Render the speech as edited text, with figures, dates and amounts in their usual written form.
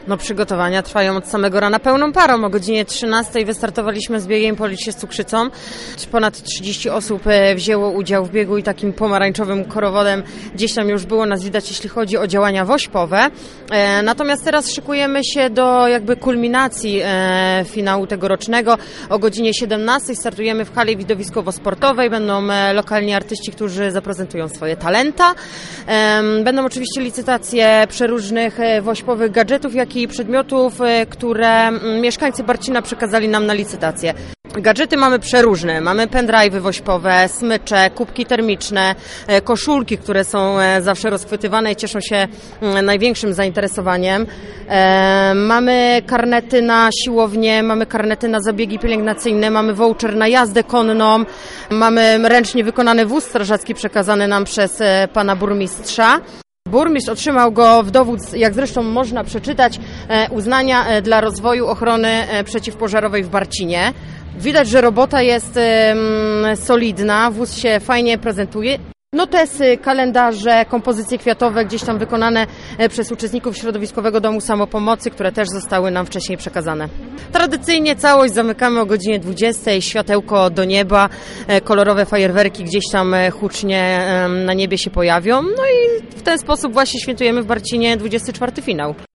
No, przygotowania trwają od samego rana pełną parą. O godzinie 13 wystartowaliśmy z biegiem po Lisie z Cukrzycą. Ponad 30 osób wzięło udział w biegu i takim pomarańczowym korowodem gdzieś tam już było nas widać, jeśli chodzi o działania wośpowe. Natomiast teraz szykujemy się do jakby kulminacji finału tegorocznego. O godzinie 17 startujemy w hali widowiskowo-sportowej. Będą lokalni artyści, którzy zaprezentują swoje talenta. Będą oczywiście licytacje przeróżnych wośpowych gadżetów, jak i przedmiotów, które mieszkańcy Barcina przekazali nam na licytację. Gadżety mamy przeróżne. Mamy pendrive'y wośpowe, smycze, kubki termiczne, koszulki, które są zawsze rozchwytywane i cieszą się największym zainteresowaniem. Mamy karnety na siłownię, mamy karnety na zabiegi pielęgnacyjne, mamy voucher na jazdę konną, mamy ręcznie wykonany wóz strażacki przekazany nam przez pana burmistrza. Burmistrz otrzymał go w dowód, jak zresztą można przeczytać, uznania dla rozwoju ochrony przeciwpożarowej w Barcinie. Widać, że robota jest solidna, wóz się fajnie prezentuje. Notesy, kalendarze, kompozycje kwiatowe gdzieś tam wykonane przez uczestników Środowiskowego Domu Samopomocy, które też zostały nam wcześniej przekazane. Tradycyjnie całość zamykamy o godzinie 20, światełko do nieba, kolorowe fajerwerki gdzieś tam hucznie na niebie się pojawią. No i w ten sposób właśnie świętujemy w Barcinie 24. finał.